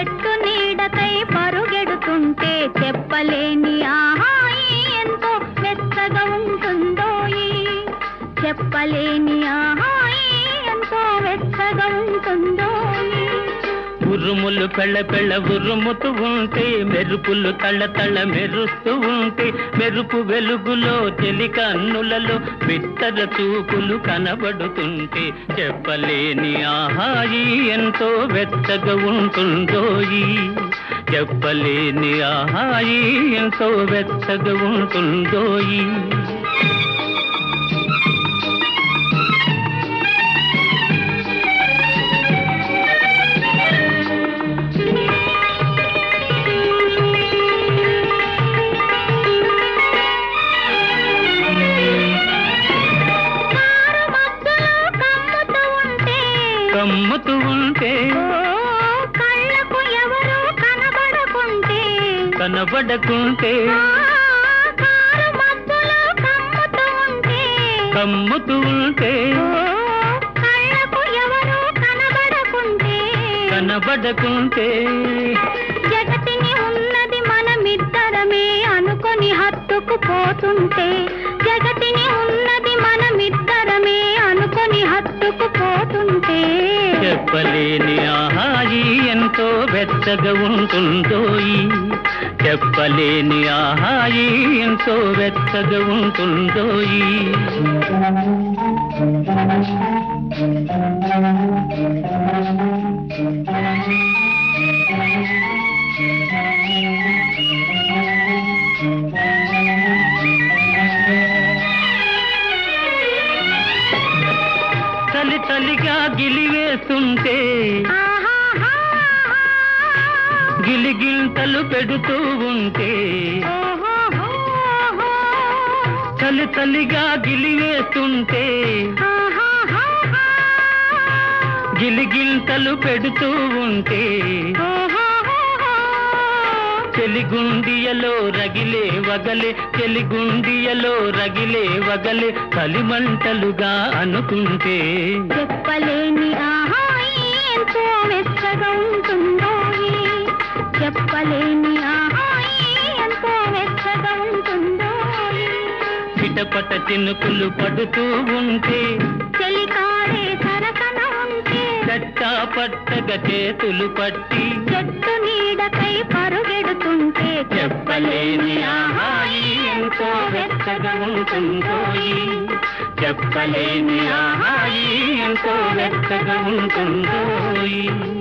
చెట్టు నీడకై పరుగెడుతుంటే చెప్పలేని ఆహాయి ఎంతో మెత్తగా ఉంటుందోయి. చెప్పలేని ఆహాయి ఎంతో మెత్తగా ఉంటుందోయి. ఉరుములు పెళ్ళ పెళ్ళ ఉరుముతూ ఉంటే, మెరుపులు తళ్ళ తళ్ళ మెరుస్తూ ఉంటే, మెరుపు వెలుగులో చెలి కన్నులలో బిత్తర చూపులు కనబడుతుంటే చెప్పలేని ఆహాయి ఎంతో వెచ్చగా ఉంటుందోయి. చెప్పలేని ఆహాయి ఎంతో వెచ్చగా ఉంటుందోయి. కమ్ముతూ ఉంటే కళ్ళకు ఎవరు కనబడకుంటే కనబడకుంటే కమ్ముతూ ఉంటే కళ్ళకు ఎవరు కనబడకుంటే కనబడకుంటే జగతిని ఉన్నది మనమిద్దరమే అనుకొని హత్తుకు పోతుంటే, జగతిని ఉన్నది మనమిద్దరమే అనుకొని హత్తుకు పోతుంటే చెప్పలేని ఆహాయి ఎంతో వెచ్చగా ఉంటుందోయి. చెప్పలేని ఆహాయి ఎంతో వెచ్చగా ఉంటుందోయి. చలి చలిగా గిలివేస్తుంటే గిలిగింతలు పెడుతూ ఉంటే, చలి చలిగా గిలివేస్తుంటే గిలిగింతలు పెడుతూ ఉంటే, చెలిగుండియలో రగిలే వగలే, చెలిగుండియలో రగిలే వగలే కలిమంటలుగా అనుకుంటే చెప్పలేని ఆహాయి ఎంతో మెచ్చగా ఉంటుందోయి. చెప్పలేని ఆహాయి ఎంతో మెచ్చగా ఉంటుందోయి. చిటపట చినుకులు పడుతూ ఉంటే, చెలికాడే సరసన ఉంటే, చట్టా పట్టగా చేతులు పట్టి చెట్టు నీడకై పరుగెడుతుంటే చెప్పలేని ఆహాయి ఎంతో వెచ్చగా ఉంటుందోయి. చెప్పలేని ఆహాయి ఎంతో వెచ్చగా ఉంటుందోయి.